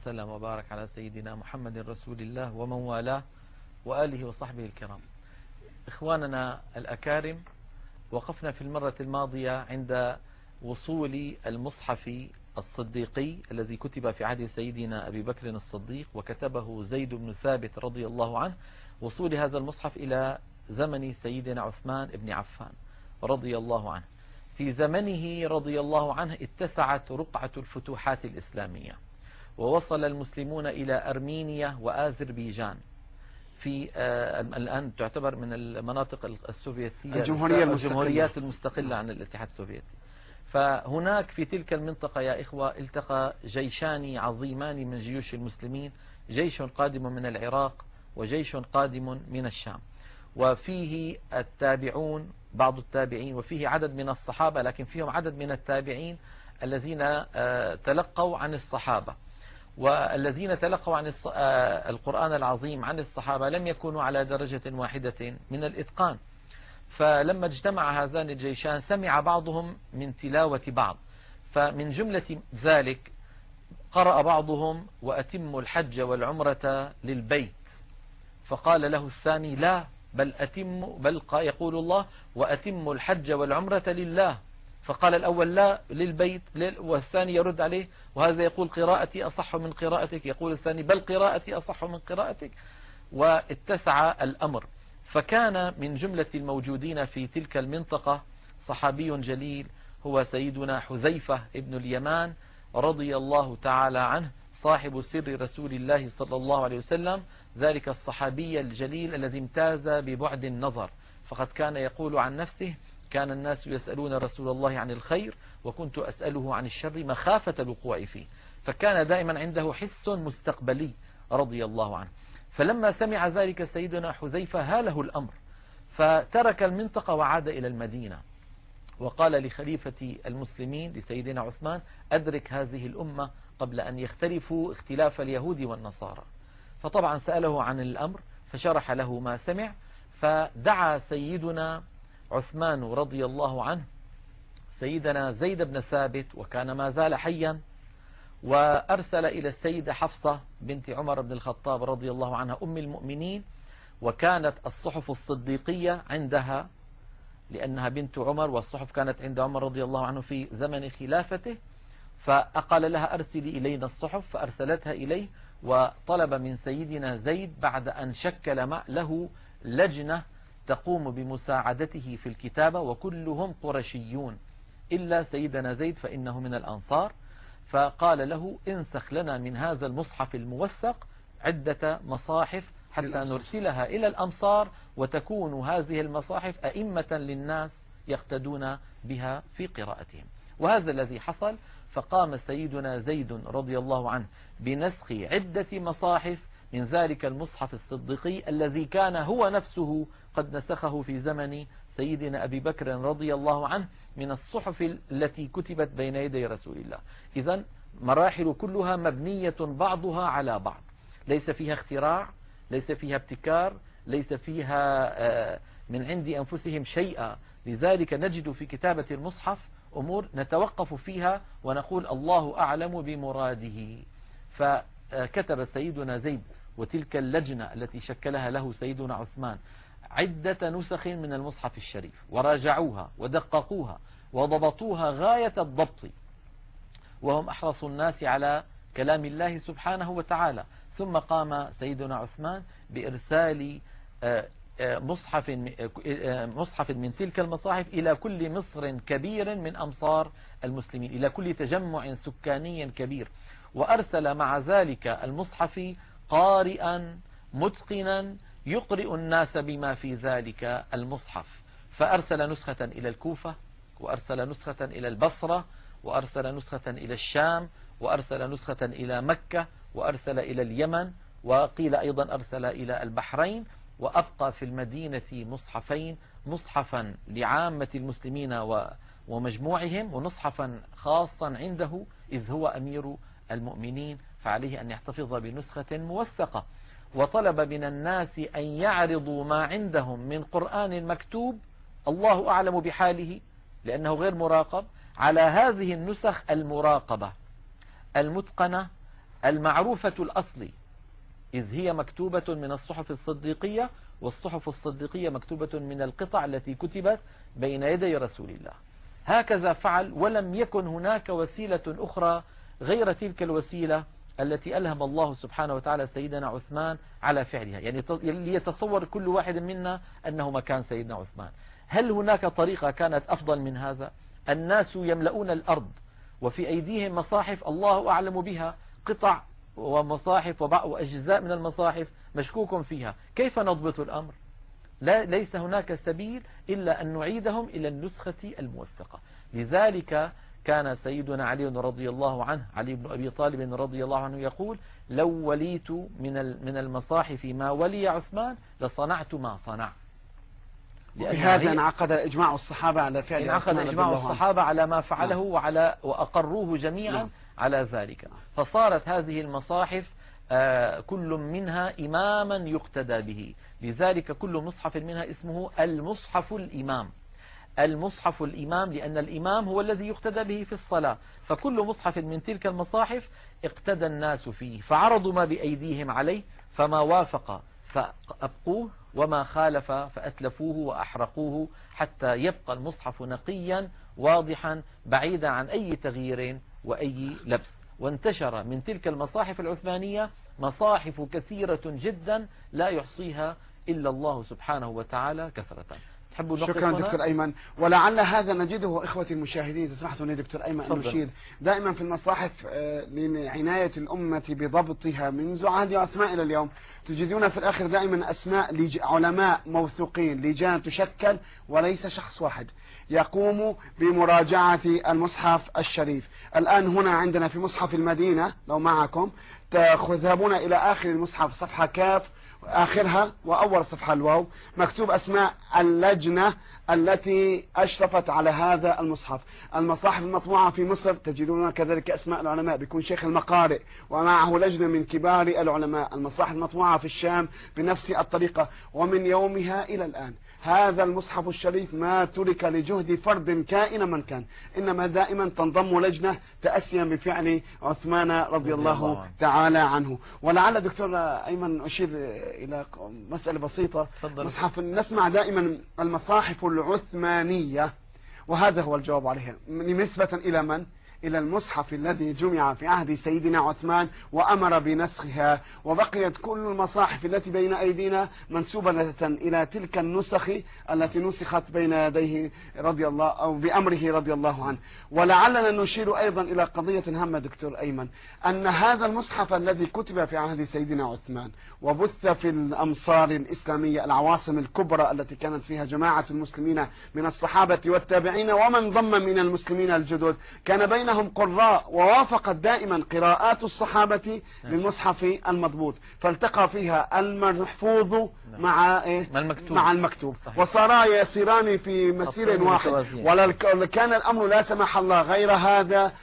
وسلم وبارك على سيدنا محمد رسول الله ومن والاه وآله وصحبه الكرام. إخواننا الأكارم، وقفنا في المرة الماضية عند وصول المصحف الصديقي الذي كتب في عهد سيدنا أبي بكر الصديق وكتبه زيد بن ثابت رضي الله عنه، وصول هذا المصحف إلى زمن سيدنا عثمان بن عفان رضي الله عنه. في زمنه رضي الله عنه اتسعت رقعة الفتوحات الإسلامية، ووصل المسلمون إلى أرمينيا وآذربيجان في الآن تعتبر من المناطق السوفيتية الجمهوريات المستقلة عن الاتحاد السوفيتي. فهناك في تلك المنطقة يا إخوة التقى جيشان عظيمان من جيوش المسلمين، جيش قادم من العراق وجيش قادم من الشام، وفيه التابعون بعض التابعين، وفيه عدد من الصحابة، لكن فيهم عدد من التابعين الذين تلقوا عن الصحابة، والذين تلقوا عن القرآن العظيم عن الصحابة لم يكونوا على درجة واحدة من الإتقان. فلما اجتمع هذان الجيشان سمع بعضهم من تلاوة بعض، فمن جملة ذلك قرأ بعضهم وأتموا الحج والعمرة للبيت، فقال له الثاني لا، بل يقول الله وأتموا الحج والعمرة لله، فقال الأول لا للبيت، والثاني يرد عليه وهذا يقول قراءتي أصح من قراءتك، يقول الثاني بل قراءتي أصح من قراءتك، واتسع الأمر. فكان من جملة الموجودين في تلك المنطقة صحابي جليل هو سيدنا حذيفة ابن اليمان رضي الله تعالى عنه، صاحب سر رسول الله صلى الله عليه وسلم، ذلك الصحابي الجليل الذي امتاز ببعد النظر، فقد كان يقول عن نفسه كان الناس يسألون رسول الله عن الخير وكنت أسأله عن الشر مخافة الوقوع فيه، فكان دائما عنده حس مستقبلي رضي الله عنه. فلما سمع ذلك سيدنا حذيفة هاله الأمر، فترك المنطقة وعاد إلى المدينة، وقال لخليفة المسلمين لسيدنا عثمان أدرك هذه الأمة قبل أن يختلفوا اختلاف اليهود والنصارى. فطبعا سأله عن الأمر فشرح له ما سمع، فدعا سيدنا عثمان رضي الله عنه سيدنا زيد بن ثابت وكان ما زال حيا، وأرسل إلى السيدة حفصة بنت عمر بن الخطاب رضي الله عنها أم المؤمنين، وكانت الصحف الصديقية عندها لأنها بنت عمر، والصحف كانت عند عمر رضي الله عنه في زمن خلافته، فقال لها أرسلي إلينا الصحف، فأرسلتها إليه، وطلب من سيدنا زيد بعد أن شكل له لجنة تقوم بمساعدته في الكتابة، وكلهم قرشيون إلا سيدنا زيد فإنه من الأنصار، فقال له انسخ لنا من هذا المصحف الموثق عدة مصاحف حتى نرسلها إلى الأمصار، وتكون هذه المصاحف أئمة للناس يقتدون بها في قراءتهم. وهذا الذي حصل، فقام سيدنا زيد رضي الله عنه بنسخ عدة مصاحف من ذلك المصحف الصديقي الذي كان هو نفسه قد نسخه في زمن سيدنا أبي بكر رضي الله عنه من الصحف التي كتبت بين يدي رسول الله. إذن مراحل كلها مبنية بعضها على بعض، ليس فيها اختراع، ليس فيها ابتكار، ليس فيها من عند أنفسهم شيئا. لذلك نجد في كتابة المصحف أمور نتوقف فيها ونقول الله أعلم بمراده. فكتب سيدنا زيد وتلك اللجنة التي شكلها له سيدنا عثمان عدة نسخ من المصحف الشريف، وراجعوها ودققوها وضبطوها غاية الضبط، وهم أحرص الناس على كلام الله سبحانه وتعالى. ثم قام سيدنا عثمان بإرسال مصحف من تلك المصاحف إلى كل مصر كبير من أمصار المسلمين، إلى كل تجمع سكاني كبير، وأرسل مع ذلك المصحف قارئا متقنا يقرئ الناس بما في ذلك المصحف. فأرسل نسخة إلى الكوفة، وأرسل نسخة إلى البصرة، وأرسل نسخة إلى الشام، وأرسل نسخة إلى مكة، وأرسل إلى اليمن، وقيل أيضا أرسل إلى البحرين، وأبقى في المدينة مصحفين، مصحفا لعامة المسلمين ومجموعهم، ومصحفا خاصا عنده إذ هو أمير المؤمنين، فعليه أن يحتفظ بنسخة موثقة. وطلب من الناس أن يعرضوا ما عندهم من قرآن مكتوب الله أعلم بحاله لأنه غير مراقب على هذه النسخ المراقبة المتقنة المعروفة الأصل، إذ هي مكتوبة من الصحف الصديقية، والصحف الصديقية مكتوبة من القطع التي كتبت بين يدي رسول الله. هكذا فعل، ولم يكن هناك وسيلة أخرى غير تلك الوسيلة التي ألهم الله سبحانه وتعالى سيدنا عثمان على فعلها. يعني ليتصور كل واحد منا أنه مكان سيدنا عثمان. هل هناك طريقة كانت أفضل من هذا؟ الناس يملؤون الأرض وفي أيديهم مصاحف الله أعلم بها، قطع ومصاحف وأجزاء من المصاحف مشكوك فيها. كيف نضبط الأمر؟ ليس هناك سبيل إلا أن نعيدهم إلى النسخة الموثقة. لذلك كان سيدنا علي رضي الله عنه، علي بن أبي طالب رضي الله عنه يقول: لو وليت من المصاحف ما ولي عثمان لصنعت ما صنع. بهذا انعقد إجماع الصحابة على فعل انعقد إجماع الصحابة على ما فعله وأقروه جميعا على ذلك. فصارت هذه المصاحف كل منها إماما يقتدى به. لذلك كل مصحف منها اسمه المصحف الإمام. المصحف الإمام لأن الإمام هو الذي يقتدى به في الصلاة. فكل مصحف من تلك المصاحف اقتدى الناس فيه، فعرضوا ما بأيديهم عليه، فما وافق فأبقوه، وما خالف فأتلفوه وأحرقوه، حتى يبقى المصحف نقيا واضحا بعيدا عن أي تغيير وأي لبس. وانتشر من تلك المصاحف العثمانية مصاحف كثيرة جدا لا يحصيها إلا الله سبحانه وتعالى كثرة. شكرا دكتور أيمن. ولعل هذا نجده إخوتي المشاهدين، تسمحوا لي دكتور أيمن أن نشير دائما في المصاحف لعناية الأمة بضبطها منذ عهد عثمان إلى اليوم، تجدون في الآخر دائما أسماء علماء موثوقين، لجان تشكل وليس شخص واحد يقوم بمراجعة المصحف الشريف. الآن هنا عندنا في مصحف المدينة لو معكم تذهبون إلى آخر المصحف صفحة كاف آخرها وأول صفحة الواو، مكتوب أسماء اللجنة التي أشرفت على هذا المصحف. المصاحف المطبوعة في مصر تجدون كذلك أسماء العلماء، بيكون شيخ المقارئ ومعه لجنة من كبار العلماء. المصاحف المطبوعة في الشام بنفس الطريقة، ومن يومها إلى الآن هذا المصحف الشريف ما ترك لجهد فرد كائن من كان، إنما دائما تنضم لجنة تأسيا بفعل عثمان رضي الله تعالى عنه. ولعل دكتور أيمن أشير إلى مسألة بسيطة. مصحف نسمع دائما المصاحف العثمانية، وهذا هو الجواب عليها نسبة إلى من؟ إلى المصحف الذي جمع في عهد سيدنا عثمان وأمر بنسخها، وبقيت كل المصاحف التي بين أيدينا منسوبة إلى تلك النسخ التي نسخت بين يديه رضي الله أو بأمره رضي الله عنه. ولعلنا نشير أيضا إلى قضية هامة دكتور أيمن، أن هذا المصحف الذي كتب في عهد سيدنا عثمان وبث في الأمصار الإسلامية العواصم الكبرى التي كانت فيها جماعة المسلمين من الصحابة والتابعين ومن ضم من المسلمين الجدد، كان بين هم قراء، ووافقت دائما قراءات الصحابة للمصحف المضبوط، فالتقى فيها المحفوظ مع المكتوب وصارا يسيران في مسير واحد. ولكان الأمر لا سمح الله غير هذا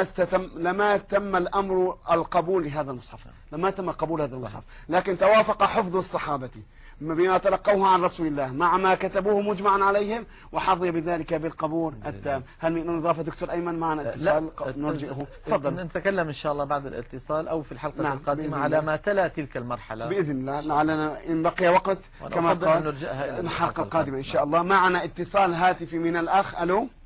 لما تم الأمر القبول لهذا المصحف، لما تم قبول هذا المصحف، لكن توافق حفظ الصحابة بما تلقوه عن رسول الله مع ما كتبوه مجمعا عليهم، وحظي بذلك بالقبول التام. هل من إضافة دكتور أيمن معنا اتصال نرجئه؟ تفضل. نتكلم إن شاء الله بعد الاتصال أو في الحلقة القادمة على ما تلا تلك المرحلة بإذن الله. لعلنا إن بقي وقت كما قال نرجئها الحلقة القادمة إن شاء الله. معنا اتصال هاتفي من الأخ. ألو.